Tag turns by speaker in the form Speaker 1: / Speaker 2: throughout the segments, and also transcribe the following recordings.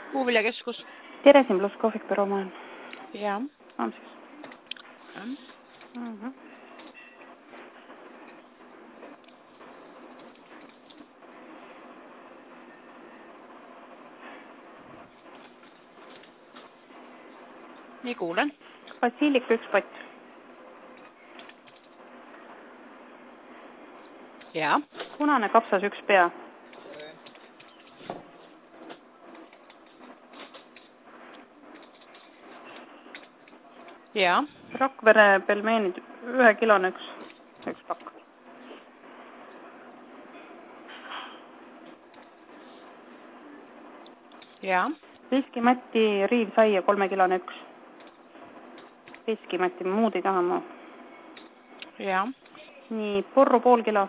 Speaker 1: Puuviljakeskus.
Speaker 2: Teresin pluss kohvikbüroo maailm.
Speaker 1: Jaa.
Speaker 2: On siis.
Speaker 1: Nii kuulen.
Speaker 2: Basiiliku 1 pott.
Speaker 1: Jaa.
Speaker 2: Punane kapsas 1 pea.
Speaker 1: Jaa.
Speaker 2: Rakvere pelmeenid 1 kilone 1 pakk.
Speaker 1: Jaa.
Speaker 2: Riskimatti riivsaia 3 kilone 1. Riskimatti, muud ei taha ma.
Speaker 1: Jaa.
Speaker 2: Nii, porru pool kilo.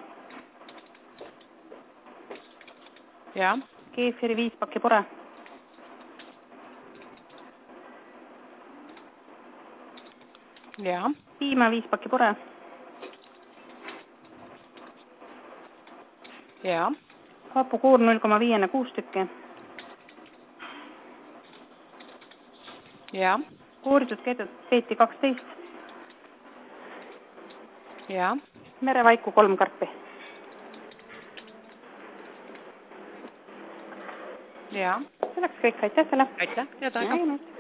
Speaker 1: Jaa.
Speaker 2: Keefiri 5 pakki pore.
Speaker 1: Jaa.
Speaker 2: Piima 5 pakki pore.
Speaker 1: Jaa.
Speaker 2: Hapukuur 0,5 6 tükki.
Speaker 1: Jaa.
Speaker 2: Kuuritud keeti 12.
Speaker 1: Jaa.
Speaker 2: Merevaiku 3 karpi.
Speaker 1: Jaa.
Speaker 2: See läks kõik, aitäh selle.
Speaker 1: Aitäh, head aega.
Speaker 2: Näinud.